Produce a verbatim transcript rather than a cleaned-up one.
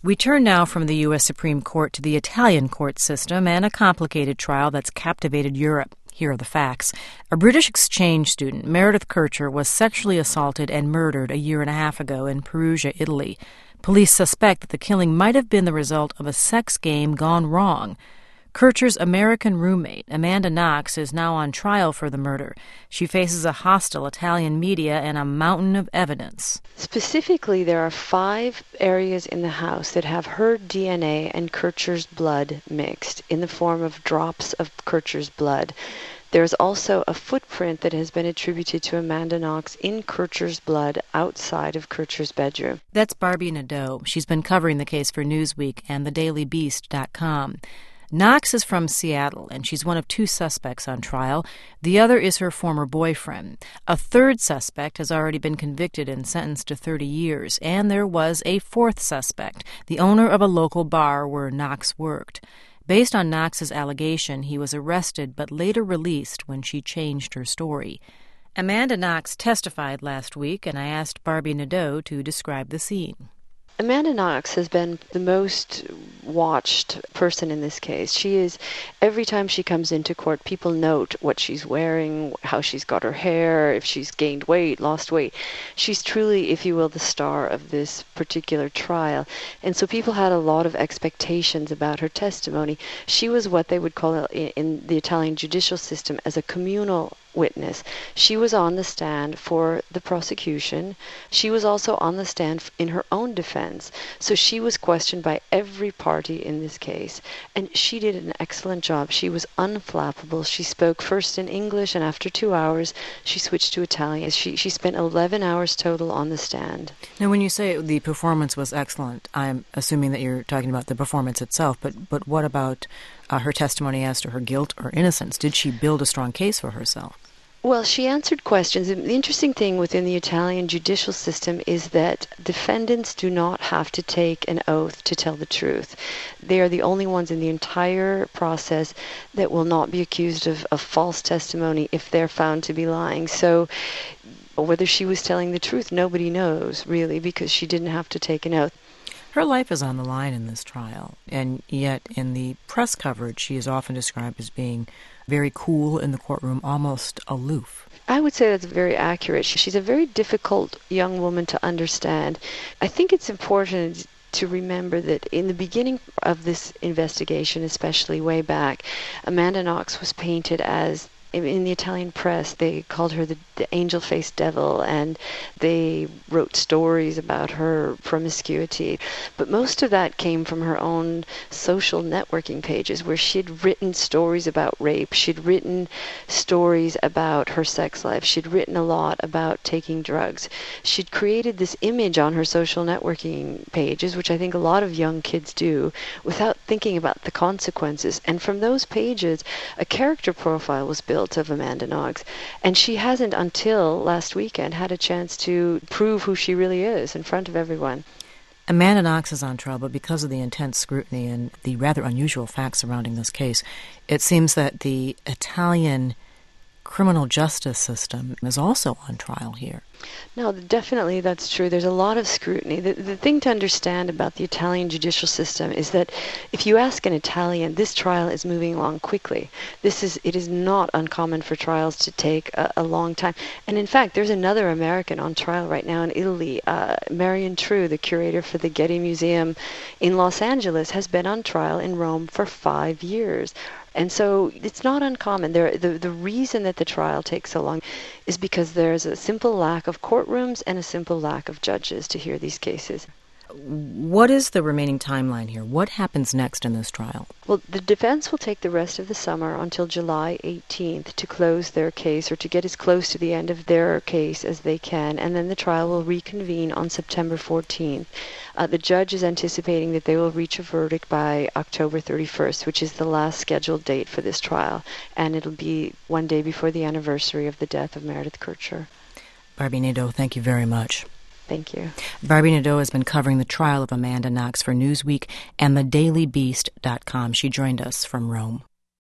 We turn now from the U S Supreme Court to the Italian court system and a complicated trial that's captivated Europe. Here are the facts. A British exchange student, Meredith Kercher, was sexually assaulted and murdered a year and a half ago in Perugia, Italy. Police suspect that the killing might have been the result of a sex game gone wrong. Kercher's American roommate, Amanda Knox, is now on trial for the murder. She faces a hostile Italian media and a mountain of evidence. Specifically, there are five areas in the house that have her D N A and Kercher's blood mixed in the form of drops of Kercher's blood. There's also a footprint that has been attributed to Amanda Knox in Kercher's blood outside of Kercher's bedroom. That's Barbie Nadeau. She's been covering the case for Newsweek and the daily beast dot com. Knox is from Seattle, and she's one of two suspects on trial. The other is her former boyfriend. A third suspect has already been convicted and sentenced to thirty years, and there was a fourth suspect, the owner of a local bar where Knox worked. Based on Knox's allegation, he was arrested but later released when she changed her story. Amanda Knox testified last week, and I asked Barbie Nadeau to describe the scene. Amanda Knox has been the most watched person in this case. She is, every time she comes into court, people note what she's wearing, how she's got her hair, if she's gained weight, lost weight. She's truly, if you will, the star of this particular trial. And so people had a lot of expectations about her testimony. She was what they would call in the Italian judicial system as a communal witness. She was on the stand for the prosecution. She was also on the stand in her own defense. So she was questioned by every party in this case. And she did an excellent job. She was unflappable. She spoke first in English, and after two hours, she switched to Italian. She, she spent eleven hours total on the stand. Now, when you say the performance was excellent, I'm assuming that you're talking about the performance itself, but, but what about uh, her testimony as to her guilt or innocence? Did she build a strong case for herself? Well, she answered questions. The interesting thing within the Italian judicial system is that defendants do not have to take an oath to tell the truth. They are the only ones in the entire process that will not be accused of, of false testimony if they're found to be lying. So whether she was telling the truth, nobody knows, really, because she didn't have to take an oath. Her life is on the line in this trial, and yet in the press coverage she is often described as being very cool in the courtroom, almost aloof. I would say that's very accurate. She's a very difficult young woman to understand. I think it's important to remember that in the beginning of this investigation, especially way back, Amanda Knox was painted as, in the Italian press, they called her the, the angel-faced devil, and they wrote stories about her promiscuity. But most of that came from her own social networking pages, where she'd written stories about rape. She'd written stories about her sex life. She'd written a lot about taking drugs. She'd created this image on her social networking pages, which I think a lot of young kids do, without thinking about the consequences. And from those pages, a character profile was built of Amanda Knox, and she hasn't until last weekend had a chance to prove who she really is in front of everyone. Amanda Knox is on trial, but because of the intense scrutiny and the rather unusual facts surrounding this case, it seems that the Italian criminal justice system is also on trial here. No, definitely that's true. There's a lot of scrutiny. The, the thing to understand about the Italian judicial system is that if you ask an Italian, this trial is moving along quickly. This is it is not uncommon for trials to take a, a long time. And in fact, there's another American on trial right now in Italy. Uh, Marion True, the curator for the Getty Museum in Los Angeles, has been on trial in Rome for five years. And so it's not uncommon. There, the, the reason that the trial takes so long is because there's a simple lack of courtrooms and a simple lack of judges to hear these cases. What is the remaining timeline here? What happens next in this trial? Well, the defense will take the rest of the summer until July eighteenth to close their case, or to get as close to the end of their case as they can, and then the trial will reconvene on September fourteenth. Uh, the judge is anticipating that they will reach a verdict by October thirty-first, which is the last scheduled date for this trial, and it'll be one day before the anniversary of the death of Meredith Kercher. Barbie Nadeau, thank you very much. Thank you. Barbie Nadeau has been covering the trial of Amanda Knox for Newsweek and the daily beast dot com. She joined us from Rome.